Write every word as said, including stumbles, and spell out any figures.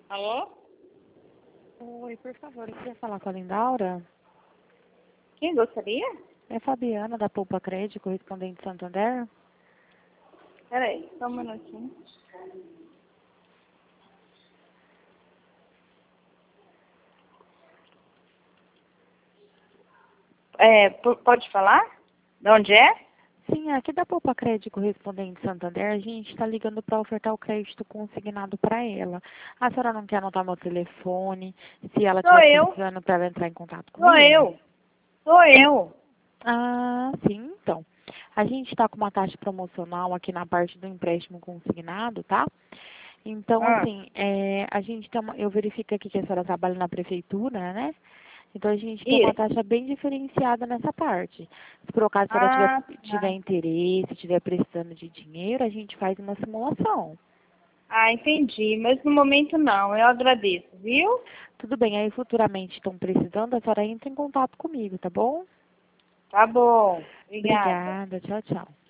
Alô? Oi, por favor, eu queria falar com a Lindaura. Quem gostaria? É a Fabiana, da Poupa Crédito, correspondente de Santander. Peraí, só um minutinho. É, p- pode falar? De onde é? Sim, aqui da Poupa Crédito, correspondente de Santander, a gente está ligando para ofertar o crédito consignado para ela. A senhora não quer anotar meu telefone? Se ela Sou estiver eu. precisando para ela entrar em contato Sou comigo? eu. Sou eu. Ah, sim, então. A gente está com uma taxa promocional aqui na parte do empréstimo consignado, tá? Então, Ah, assim, é, a gente tem uma, eu verifico aqui que a senhora trabalha na prefeitura, né? Então, a gente tem uma isso. taxa bem diferenciada nessa parte. Se por acaso a senhora tiver, Ah, tiver tá. interesse, estiver precisando de dinheiro, a gente faz uma simulação. Ah, entendi. Mas no momento não. Eu agradeço, viu? Tudo bem, aí futuramente estão precisando, a senhora entra em contato comigo, tá bom? Tá bom. Obrigada. Obrigada, tchau, tchau.